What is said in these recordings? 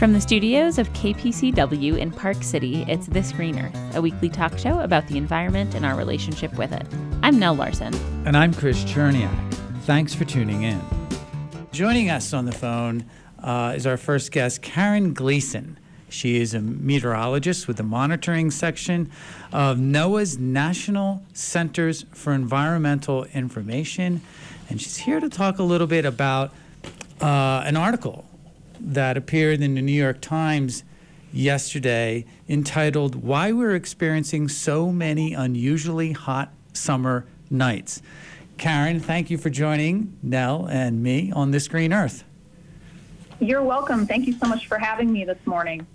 From the studios of KPCW in Park City, it's This Green Earth, a weekly talk show about the environment and our relationship with it. I'm Nell Larson. And I'm Chris Cherniak. Thanks for tuning in. Joining us on the phone is our first guest, Karen Gleason. She is a meteorologist with the monitoring section of NOAA's National Centers for Environmental Information. And she's here to talk a little bit about an article that appeared in the New York Times yesterday entitled, "Why We're Experiencing So Many Unusually Hot Summer Nights." Karen, thank you for joining Nell and me on This Green Earth. You're welcome. Thank you so much for having me this morning.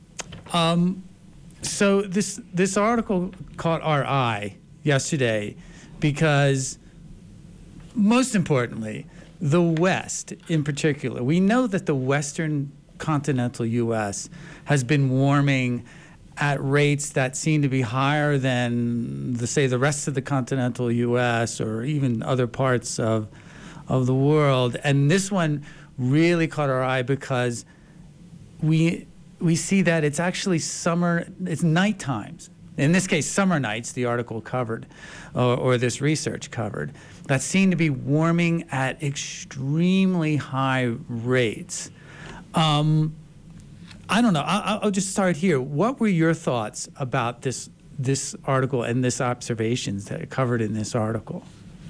So this article caught our eye yesterday because, most importantly, the West in particular, we know that the western continental U.S. has been warming at rates that seem to be higher than, the rest of the continental U.S. or even other parts of the world. And this one really caught our eye because we see that it's actually summer, it's night times. In this case, summer nights, the article covered, or this research covered, that seem to be warming at extremely high rates. I don't know. I'll just start here. What were your thoughts about this article and this observations that are covered in this article?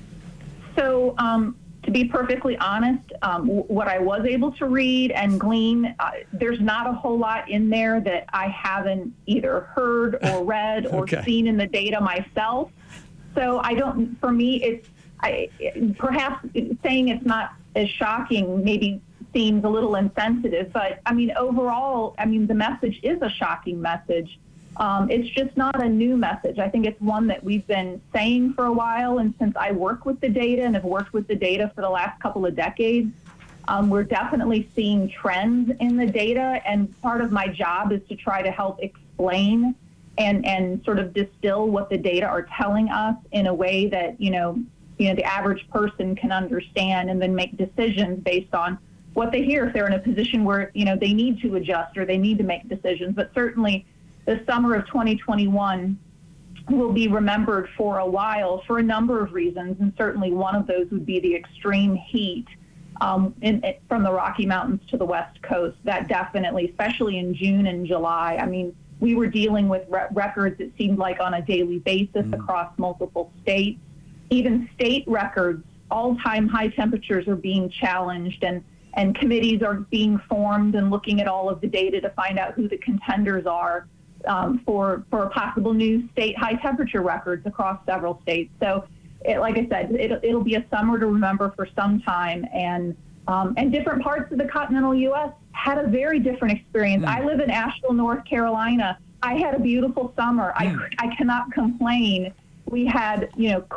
So, to be perfectly honest, what I was able to read and glean, there's not a whole lot in there that I haven't either heard or read or seen in the data myself. So for me, perhaps saying it's not as shocking maybe seems a little insensitive, but overall, the message is a shocking message. It's just not a new message. I think it's one that we've been saying for a while, and since I work with the data and have worked with the data for the last couple of decades, we're definitely seeing trends in the data, and part of my job is to try to help explain and sort of distill what the data are telling us in a way that the average person can understand and then make decisions based on what they hear if they're in a position where they need to adjust or they need to make decisions. But certainly the summer of 2021 will be remembered for a while for a number of reasons, and certainly one of those would be the extreme heat from the Rocky Mountains to the West Coast. That definitely, especially in June and July, we were dealing with records, it seemed like, on a daily basis across multiple states. Even state records, all-time high temperatures are being challenged, and committees are being formed and looking at all of the data to find out who the contenders are for possible new state high temperature records across several states. So, like I said, it'll be a summer to remember for some time, and different parts of the continental U.S. had a very different experience. I live in Asheville, North Carolina. I had a beautiful summer. I cannot complain. We had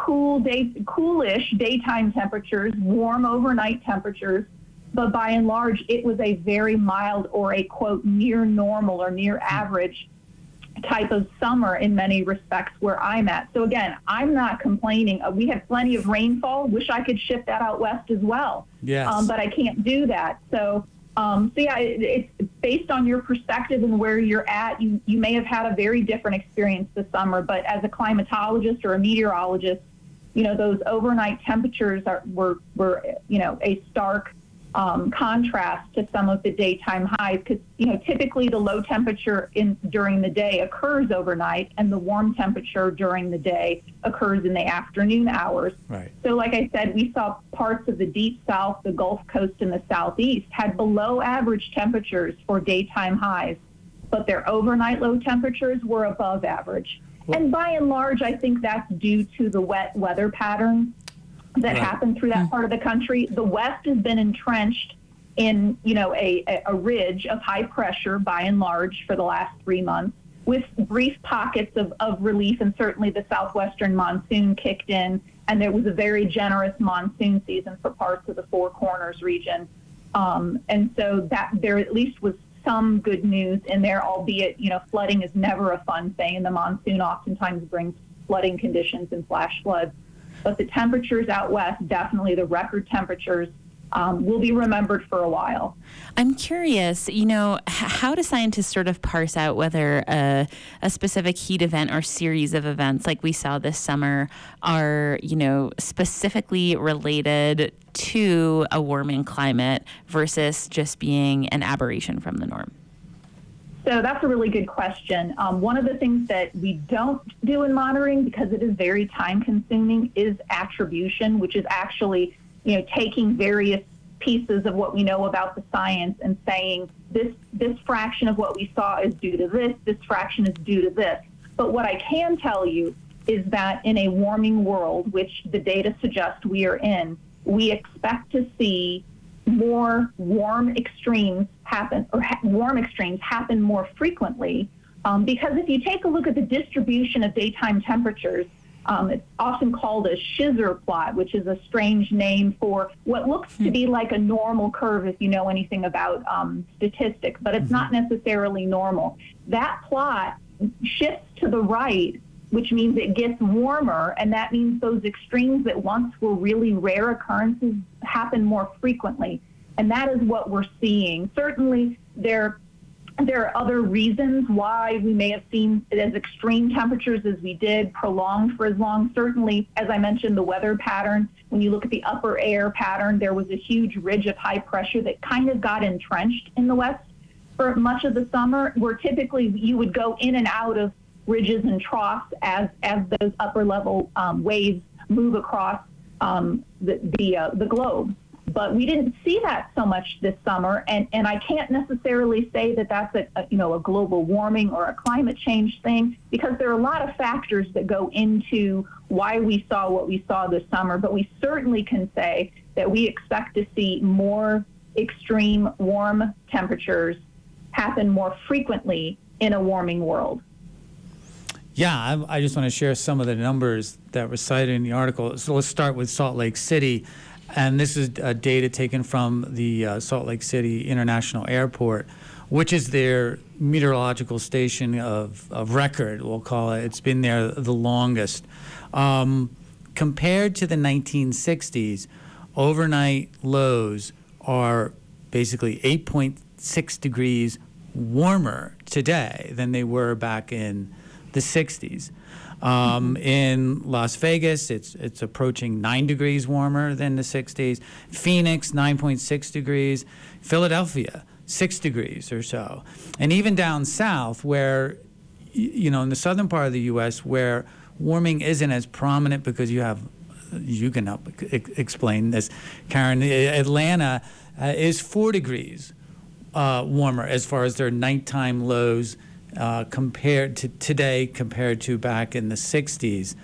coolish daytime temperatures, warm overnight temperatures. But by and large, it was a very mild or a, quote, near normal or near average type of summer in many respects where I'm at. So again, I'm not complaining. We had plenty of rainfall. Wish I could ship that out west as well. Yes. But I can't do that. So yeah, it's based on your perspective and where you're at. You may have had a very different experience this summer, but as a climatologist or a meteorologist, those overnight temperatures were a stark contrast to some of the daytime highs, because typically the low temperature during the day occurs overnight, and the warm temperature during the day occurs in the afternoon hours. Right. So, like I said, we saw parts of the deep south, the Gulf Coast, and the southeast had below average temperatures for daytime highs, but their overnight low temperatures were above average. Well, and by and large, I think that's due to the wet weather patterns that happened through that part of the country. The West has been entrenched in, a ridge of high pressure by and large for the last 3 months, with brief pockets of relief, and certainly the southwestern monsoon kicked in, and there was a very generous monsoon season for parts of the Four Corners region. And so that there at least was some good news in there, albeit, flooding is never a fun thing, and the monsoon oftentimes brings flooding conditions and flash floods. But the temperatures out west, definitely the record temperatures will be remembered for a while. I'm curious, how do scientists sort of parse out whether a specific heat event or series of events like we saw this summer are, specifically related to a warming climate versus just being an aberration from the norm? So that's a really good question. One of the things that we don't do in monitoring, because it is very time consuming, is attribution, which is actually, taking various pieces of what we know about the science and saying this fraction of what we saw is due to this fraction is due to this. But what I can tell you is that in a warming world, which the data suggests we are in, we expect to see more warm extremes happen more frequently, because if you take a look at the distribution of daytime temperatures, it's often called a Schizzer plot, which is a strange name for what looks to be like a normal curve if you know anything about statistics, but it's not necessarily normal. That plot shifts to the right, which means it gets warmer, and that means those extremes that once were really rare occurrences happen more frequently. And that is what we're seeing. Certainly, there are other reasons why we may have seen as extreme temperatures as we did prolonged for as long. Certainly, as I mentioned, the weather pattern, when you look at the upper air pattern, there was a huge ridge of high pressure that kind of got entrenched in the west for much of the summer, where typically you would go in and out of ridges and troughs as those upper level waves move across the globe. But we didn't see that so much this summer, and I can't necessarily say that that's a global warming or a climate change thing, because there are a lot of factors that go into why we saw what we saw this summer. But we certainly can say that we expect to see more extreme warm temperatures happen more frequently in a warming world. Yeah, I just want to share some of the numbers that were cited in the article. So let's start with Salt Lake City. And this is data taken from the Salt Lake City International Airport, which is their meteorological station of record, we'll call it. It's been there the longest. Compared to the 1960s, overnight lows are basically 8.6 degrees warmer today than they were back in the 60s. In Las Vegas, it's approaching 9 degrees warmer than the 60s. Phoenix, 9.6 degrees. Philadelphia, 6 degrees or so. And even down south, where, in the southern part of the U.S., where warming isn't as prominent because you can help explain this, Karen, Atlanta is 4 degrees warmer as far as their nighttime lows compared to today, compared to back in the 60s.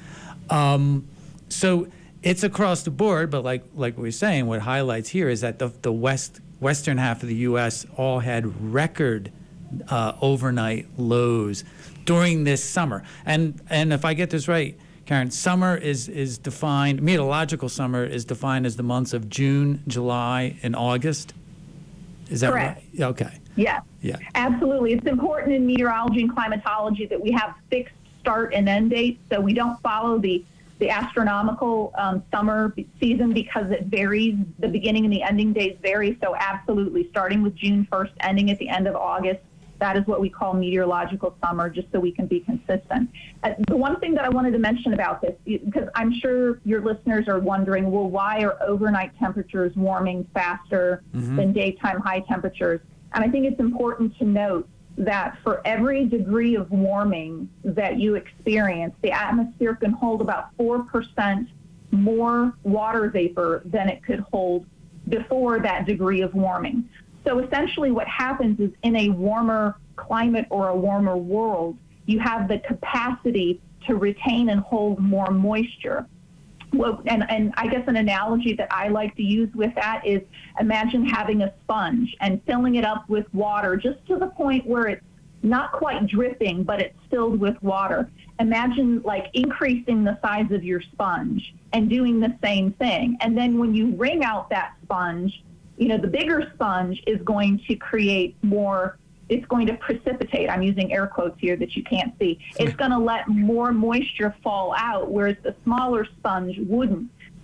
So it's across the board, but like we were saying, what highlights here is that the western half of the U.S. all had record overnight lows during this summer. And if I get this right, Karen, summer is defined, meteorological summer is defined as the months of June, July, and August. Is that correct? Right? Okay. Yes. Yeah. Absolutely. It's important in meteorology and climatology that we have fixed start and end dates, so we don't follow the astronomical summer season, because it varies. The beginning and the ending days vary. So absolutely, starting with June 1st, ending at the end of August, that is what we call meteorological summer, just so we can be consistent. The one thing that I wanted to mention about this, because I'm sure your listeners are wondering, well, why are overnight temperatures warming faster than daytime high temperatures? And I think it's important to note that for every degree of warming that you experience, the atmosphere can hold about 4% more water vapor than it could hold before that degree of warming. So essentially what happens is, in a warmer climate or a warmer world, you have the capacity to retain and hold more moisture. Well, and I guess an analogy that I like to use with that is, imagine having a sponge and filling it up with water just to the point where it's not quite dripping, but it's filled with water. Imagine like increasing the size of your sponge and doing the same thing. And then when you wring out that sponge, the bigger sponge is going to create more. It's going to precipitate. I'm using air quotes here that you can't see. It's going to let more moisture fall out, whereas the smaller sponge wouldn't.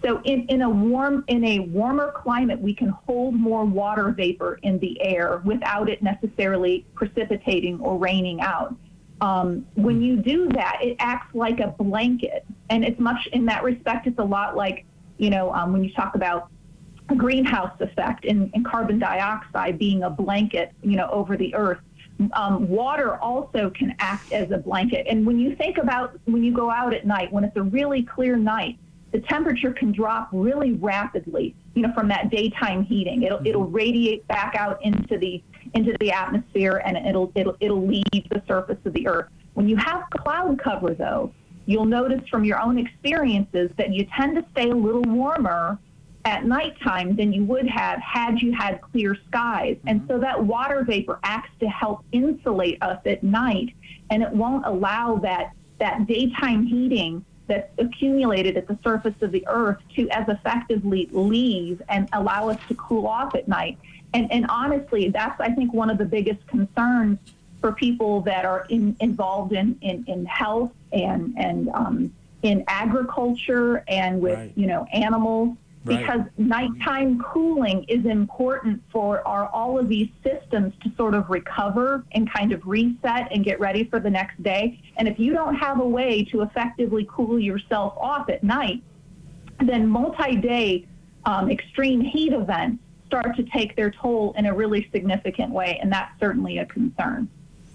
So in a warmer climate, we can hold more water vapor in the air without it necessarily precipitating or raining out. When you do that, it acts like a blanket, and it's much in that respect. It's a lot like, when you talk about a greenhouse effect and carbon dioxide being a blanket, over the earth. Water also can act as a blanket. And when you think about when you go out at night, when it's a really clear night, the temperature can drop really rapidly, from that daytime heating. It'll radiate back out into the atmosphere, and it'll leave the surface of the earth. When you have cloud cover, though, you'll notice from your own experiences that you tend to stay a little warmer at nighttime than you would have had you had clear skies. And so that water vapor acts to help insulate us at night, and it won't allow that daytime heating that's accumulated at the surface of the earth to as effectively leave and allow us to cool off at night. And honestly, that's, I think, one of the biggest concerns for people that are involved in health and in agriculture and with, Right. Animals. Right. Because nighttime cooling is important for all of these systems to sort of recover and kind of reset and get ready for the next day. And if you don't have a way to effectively cool yourself off at night, then multi-day extreme heat events start to take their toll in a really significant way, and that's certainly a concern.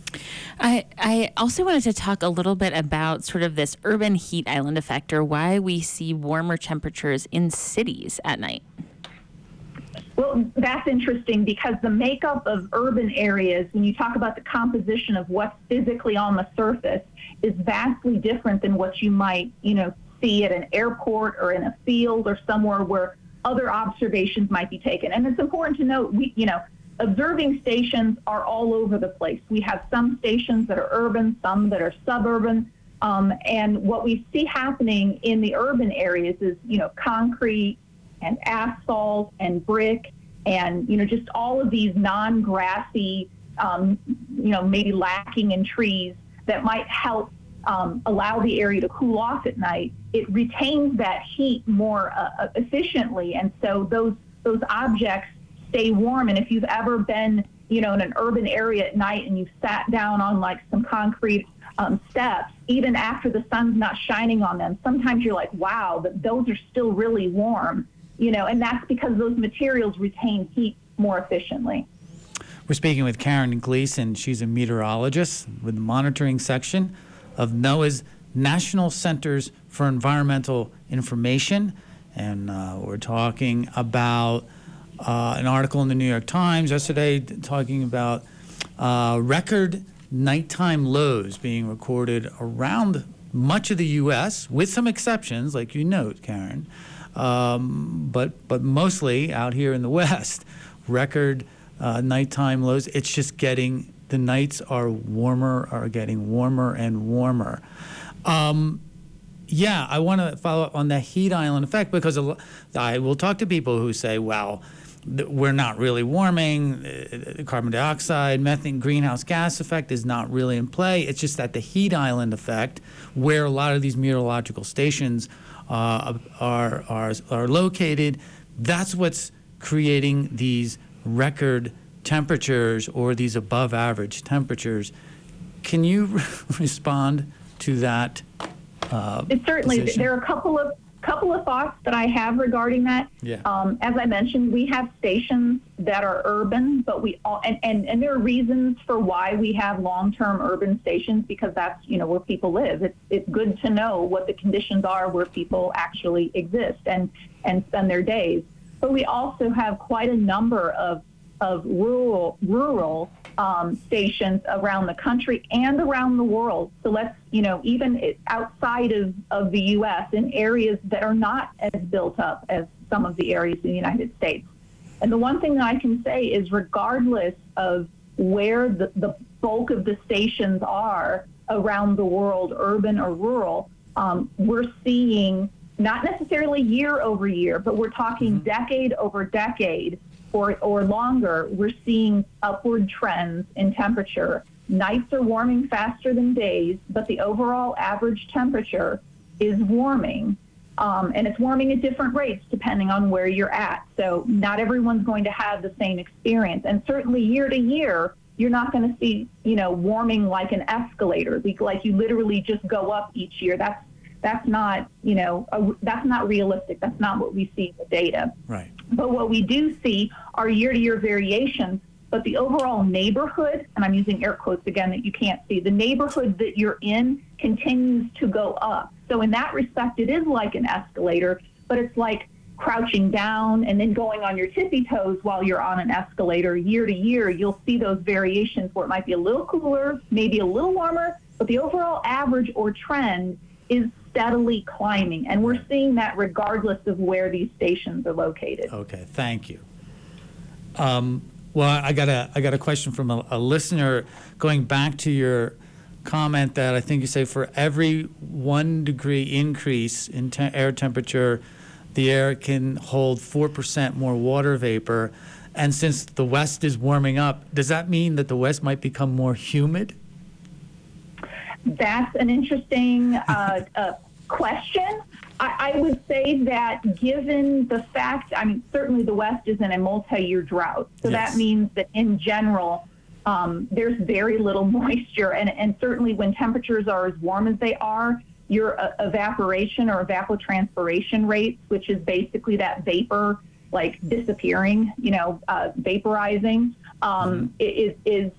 I also wanted to talk a little bit about sort of this urban heat island effect, or why we see warmer temperatures in cities at night. Well, that's interesting because the makeup of urban areas, when you talk about the composition of what's physically on the surface, is vastly different than what you might, see at an airport or in a field or somewhere where other observations might be taken. And it's important to note, observing stations are all over the place. We have some stations that are urban, some that are suburban. And what we see happening in the urban areas is, concrete and asphalt and brick and, just all of these non-grassy, maybe lacking in trees that might help allow the area to cool off at night. It retains that heat more efficiently. And so those objects stay warm. And if you've ever been, in an urban area at night and you've sat down on like some concrete steps, even after the sun's not shining on them, sometimes you're like, wow, but those are still really warm, and that's because those materials retain heat more efficiently. We're speaking with Karen Gleason. She's a meteorologist with the monitoring section of NOAA's National Centers for Environmental Information. And we're talking about an article in the New York Times yesterday talking about record nighttime lows being recorded around much of the U.S., with some exceptions, like you note, Karen, but mostly out here in the West, record nighttime lows. It's just the nights are getting warmer and warmer. Yeah, I want to follow up on the heat island effect, because I will talk to people who say, well, we're not really warming. Carbon dioxide, methane, greenhouse gas effect is not really in play. It's just that the heat island effect, where a lot of these meteorological stations are located, that's what's creating these record temperatures or these above average temperatures. Can you respond to that? Certainly, position? there are a couple of thoughts that I have regarding that. Yeah. As I mentioned, we have stations that are urban, but and there are reasons for why we have long-term urban stations, because that's where people live. It's good to know what the conditions are where people actually exist and spend their days. But we also have quite a number of rural stations around the country and around the world. So let's, even outside of the U.S., in areas that are not as built up as some of the areas in the United States. And the one thing that I can say is, regardless of where the bulk of the stations are around the world, urban or rural, we're seeing, not necessarily year over year, but we're talking decade over decade, or longer, we're seeing upward trends in temperature. Nights are warming faster than days, but the overall average temperature is warming. And it's warming at different rates depending on where you're at. So not everyone's going to have the same experience. And certainly year to year, you're not going to see, warming like an escalator, like you literally just go up each year. That's not, that's not realistic. That's not what we see in the data. Right. But what we do see are year-to-year variations, but the overall neighborhood, and I'm using air quotes again that you can't see, the neighborhood that you're in continues to go up. So in that respect, it is like an escalator, but it's like crouching down and then going on your tippy toes while you're on an escalator. Year to year, you'll see those variations where it might be a little cooler, maybe a little warmer, but the overall average or trend is steadily climbing. And we're seeing that regardless of where these stations are located. Okay, thank you. Well, I got a question from a listener going back to your comment that I think you say for every 1 degree increase in air temperature, the air can hold 4% more water vapor. And since the West is warming up, does that mean that the West might become more humid? That's an interesting question. I would say that given the fact, certainly the West is in a multi-year drought. So Yes. that means that in general, there's very little moisture. And certainly when temperatures are as warm as they are, your evaporation or evapotranspiration rates, which is basically that vapor like disappearing, vaporizing, is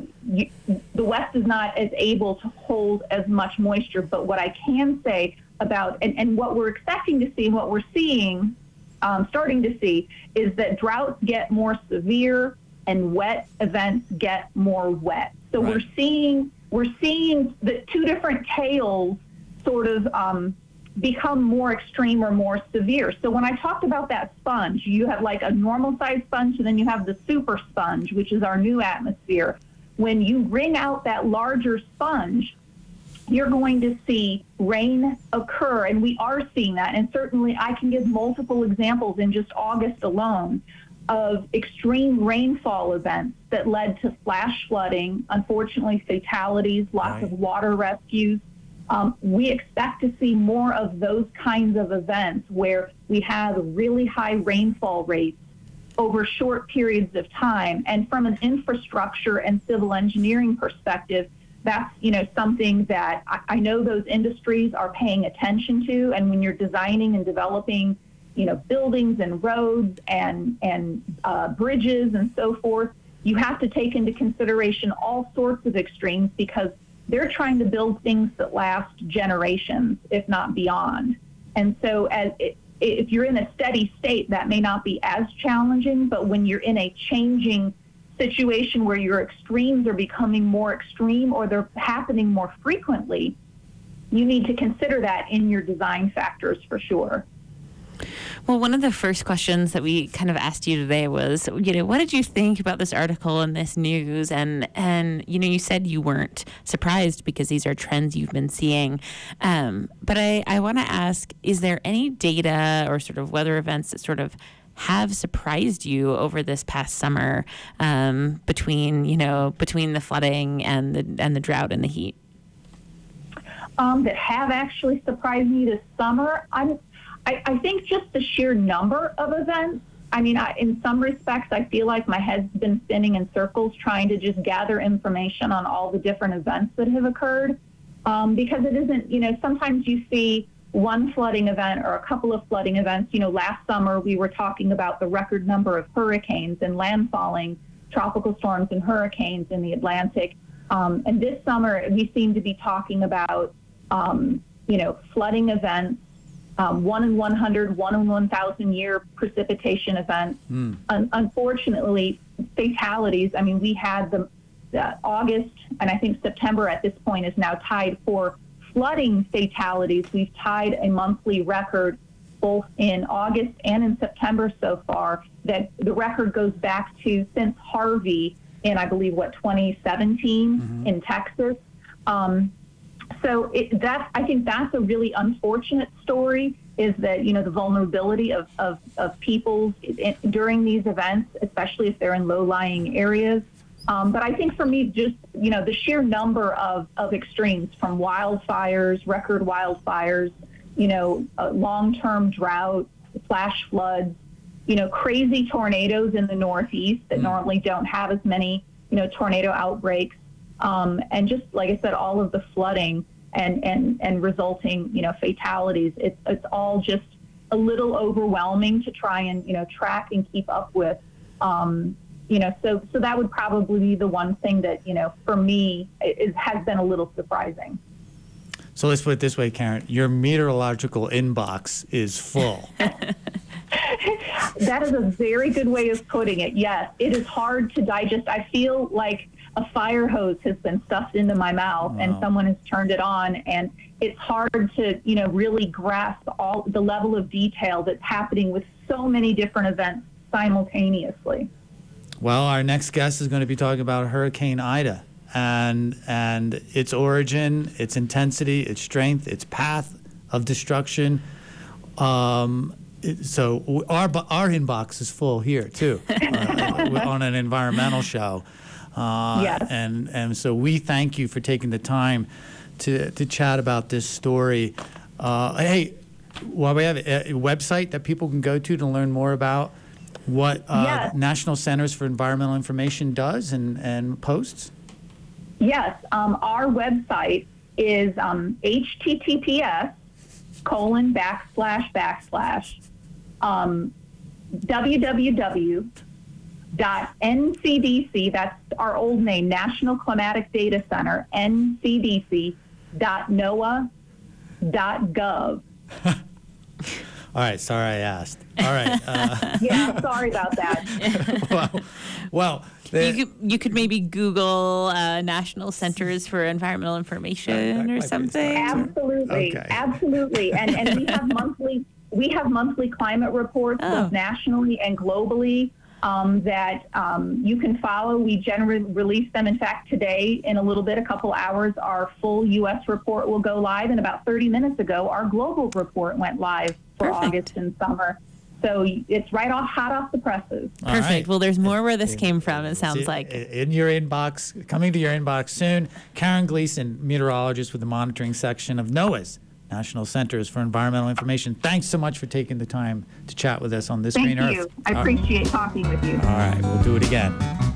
the West is not as able to hold as much moisture. But what I can say about, and what we're expecting to see and what we're seeing, starting to see, is that droughts get more severe and wet events get more wet. So Right. we're seeing the two different tails sort of become more extreme or more severe. So when I talked about that sponge, you have like a normal size sponge and then you have the super sponge, which is our new atmosphere. When you wring out that larger sponge, you're going to see rain occur, and we are seeing that. And certainly I can give multiple examples in just August alone of extreme rainfall events that led to flash flooding, unfortunately fatalities, lots of water rescues. We expect to see more of those kinds of events where we have really high rainfall rates over short periods of time. And from an infrastructure and civil engineering perspective, that's something that I know those industries are paying attention to. And when you're designing and developing buildings and roads and bridges and so forth, you have to take into consideration all sorts of extremes because they're trying to build things that last generations, if not beyond. And so if you're in a steady state, that may not be as challenging, but when you're in a changing situation where your extremes are becoming more extreme or they're happening more frequently, you need to consider that in your design factors for sure. Well, one of the first questions that we kind of asked you today was, what did you think about this article and this news? And you said you weren't surprised because these are trends you've been seeing. But I want to ask, is there any data or sort of weather events that sort of have surprised you over this past summer, between the flooding and the drought and the heat? That have actually surprised me this summer? I think just the sheer number of events. In some respects, I feel like my head's been spinning in circles trying to just gather information on all the different events that have occurred. Because it isn't, sometimes you see one flooding event or a couple of flooding events. Last summer we were talking about the record number of hurricanes and landfalling tropical storms and hurricanes in the Atlantic. And this summer we seem to be talking about, flooding events, 1 in 100, 1 in 1,000 year precipitation events. Unfortunately, fatalities. We had the August and I think September at this point is now tied for flooding fatalities. We've tied a monthly record both in August and in September so far. That the record goes back to since Harvey in, I believe, 2017 in Texas. So I think that's a really unfortunate story, is that, the vulnerability of people during these events, especially if they're in low-lying areas. But I think for me, just, the sheer number of extremes, from wildfires, record wildfires, long-term drought, flash floods, crazy tornadoes in the Northeast that normally don't have as many, tornado outbreaks. And just, like I said, all of the flooding and resulting, fatalities. It's all just a little overwhelming to try and, track and keep up with. So that would probably be the one thing that, for me, has been a little surprising. So let's put it this way, Karen, your meteorological inbox is full. That is a very good way of putting it. Yes, it is hard to digest. I feel like a fire hose has been stuffed into my mouth and someone has turned it on, and it's hard to, really grasp all the level of detail that's happening with so many different events simultaneously. Well, our next guest is going to be talking about Hurricane Ida and its origin, its intensity, its strength, its path of destruction. So our inbox is full here too, on an environmental show. Yes. And so we thank you for taking the time to chat about this story. Hey, while we have a website that people can go to learn more about what Yes. National Centers for Environmental Information does and posts? Yes, our website is https://www.ncdc, that's our old name, National Climatic Data Center, ncdc.noaa.gov. All right, sorry I asked. All right. Yeah, sorry about that. Well, You could maybe Google National Centers for Environmental Information That or might be something. Absolutely, Okay. absolutely, and we have monthly climate reports both nationally and globally that you can follow. We generally release them. In fact, today, in a little bit, a couple hours, our full U.S. report will go live, and about 30 minutes ago, our global report went live for Perfect. August and summer. So it's hot off the presses. All Perfect. right. Well, there's more where this came from, it sounds like. In your inbox, coming to your inbox soon, Karen Gleason, meteorologist with the monitoring section of NOAA's National Centers for Environmental Information. Thanks so much for taking the time to chat with us on This Thank Green Earth. you. I appreciate talking with you. All right, we'll do it again.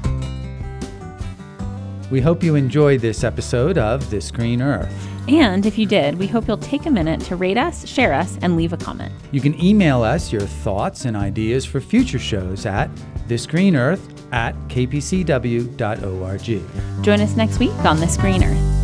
We hope you enjoyed this episode of This Green Earth. And if you did, we hope you'll take a minute to rate us, share us, and leave a comment. You can email us your thoughts and ideas for future shows at thisgreenearth@kpcw.org. Join us next week on This Green Earth.